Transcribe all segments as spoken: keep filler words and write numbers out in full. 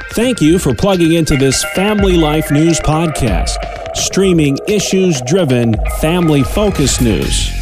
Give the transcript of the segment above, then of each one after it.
Thank you for plugging into this Family Life News podcast, streaming issues-driven, family-focused news.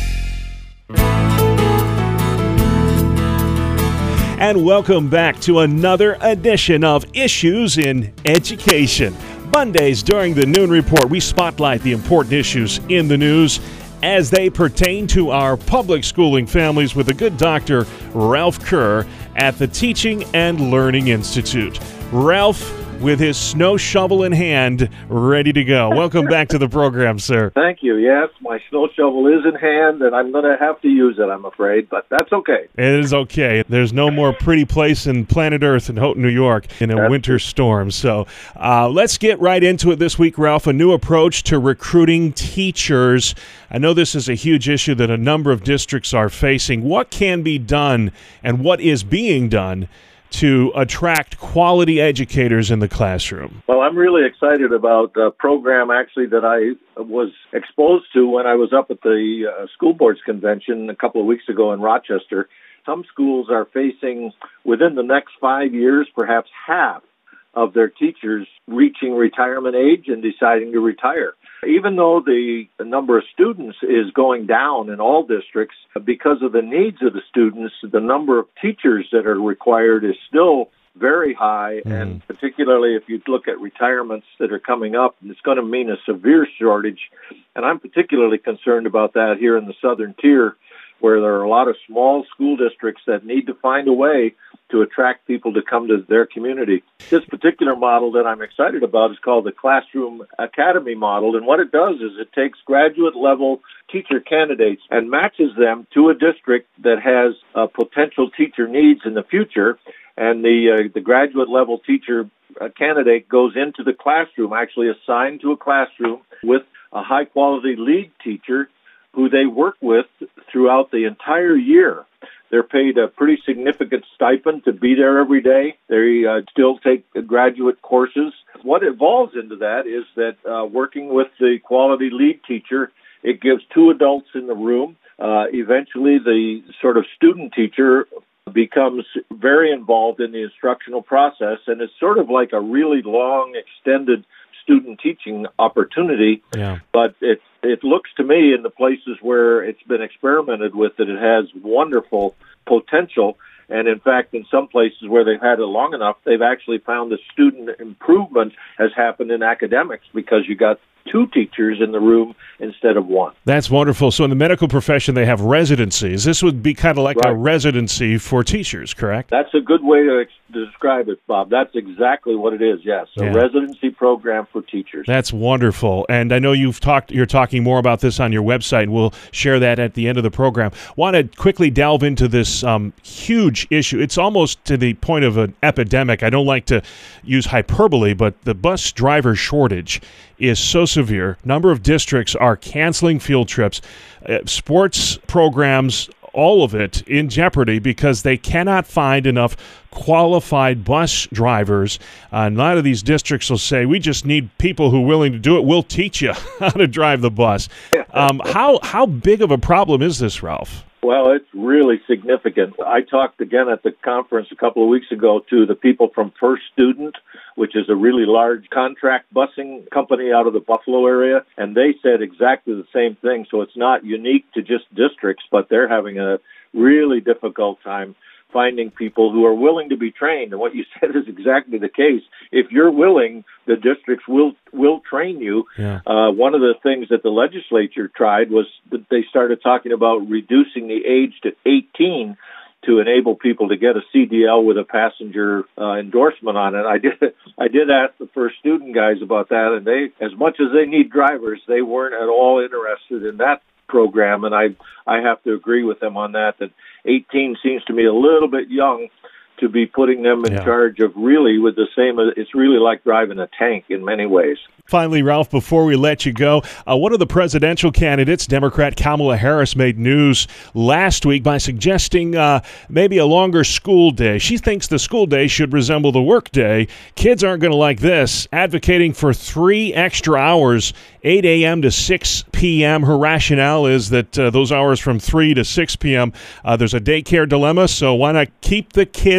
And welcome back to another edition of Issues in Education. Mondays during the Noon Report, we spotlight the important issues in the news as they pertain to our public schooling families with the good Doctor Ralph Kerr at the Teaching and Learning Institute. Ralph, with his snow shovel in hand, ready to go. Welcome back to the program, sir. Thank you. Yes, my snow shovel is in hand, and I'm going to have to use it, I'm afraid, but that's okay. It is okay. There's no more pretty place in planet Earth than Houghton, New York in a that's winter true. storm. So uh, let's get right into it this week, Ralph. A new approach to recruiting teachers. I know this is a huge issue that a number of districts are facing. What can be done and what is being done to attract quality educators in the classroom? Well, I'm really excited about a program actually that I was exposed to when I was up at the uh, school boards convention a couple of weeks ago in Rochester. Some schools are facing, within the next five years, perhaps half of their teachers reaching retirement age and deciding to retire. Even though the number of students is going down in all districts, because of the needs of the students, the number of teachers that are required is still very high, mm. and particularly if you look at retirements that are coming up, it's going to mean a severe shortage. And I'm particularly concerned about that here in the southern tier, where there are a lot of small school districts that need to find a way to attract people to come to their community. This particular model that I'm excited about is called the Classroom Academy model, and what it does is it takes graduate-level teacher candidates and matches them to a district that has uh, potential teacher needs in the future, and the, uh, the graduate-level teacher uh, candidate goes into the classroom, actually assigned to a classroom with a high-quality lead teacher who they work with throughout the entire year. They're paid a pretty significant stipend to be there every day. They uh, still take graduate courses. What evolves into that is that uh, working with the quality lead teacher, it gives two adults in the room. Uh, eventually, the sort of student teacher becomes very involved in the instructional process, and it's sort of like a really long, extended student teaching opportunity, yeah. but it it looks to me in the places where it's been experimented with that it has wonderful potential. And in fact, in some places where they've had it long enough, they've actually found the student improvement has happened in academics because you got two teachers in the room instead of one. That's wonderful. So in the medical profession, they have residencies. This would be kind of like right. a residency for teachers, correct? That's a good way to, ex- to describe it, Bob. That's exactly what it is, yes. A yeah. residency program for teachers. That's wonderful. And I know you've talked, you're talking more about this on your website, and we'll share that at the end of the program. Want to quickly delve into this um, huge issue. It's almost to the point of an epidemic. I don't like to use hyperbole, but the bus driver shortage is so severe. Number of districts are canceling field trips, uh, sports programs, all of it in jeopardy because they cannot find enough qualified bus drivers. Uh, a lot of these districts will say, we just need people who are willing to do it. We'll teach you how to drive the bus. Um, how how big of a problem is this, Ralph? Well, it's really significant. I talked again at the conference a couple of weeks ago to the people from First Student, which is a really large contract busing company out of the Buffalo area, and they said exactly the same thing. So it's not unique to just districts, but they're having a really difficult time finding people who are willing to be trained. And what you said is exactly the case. If you're willing, the districts will will train you. Yeah. Uh, one of the things that the legislature tried was that they started talking about reducing the age to eighteen to enable people to get a C D L with a passenger uh, endorsement on it. I did I did ask the First Student guys about that, and they, as much as they need drivers, they weren't at all interested in that program, and I I have to agree with them on that, that eighteen seems to me a little bit young to be putting them in yeah. charge of really with the same, it's really like driving a tank in many ways. Finally, Ralph, before we let you go, uh, one of the presidential candidates, Democrat Kamala Harris, made news last week by suggesting uh, maybe a longer school day. She thinks the school day should resemble the work day. Kids aren't going to like this, advocating for three extra hours, eight a.m. to six p.m. Her rationale is that uh, those hours from three to six p.m., uh, there's a daycare dilemma, so why not keep the kids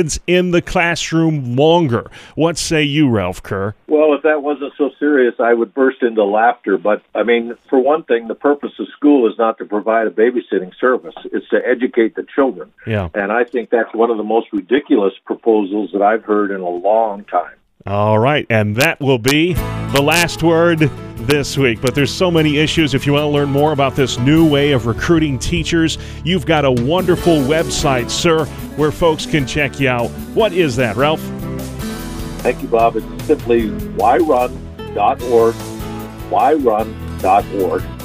kids in the classroom longer. What say you, Ralph Kerr? Well, if that wasn't so serious, I would burst into laughter. But, I mean, for one thing, the purpose of school is not to provide a babysitting service. It's to educate the children. Yeah. And I think that's one of the most ridiculous proposals that I've heard in a long time. All right, and that will be the last word this week. But there's so many issues. If you want to learn more about this new way of recruiting teachers, you've got a wonderful website, sir, where folks can check you out. What is that, Ralph? Thank you, Bob. It's simply why run dot org, why run dot org.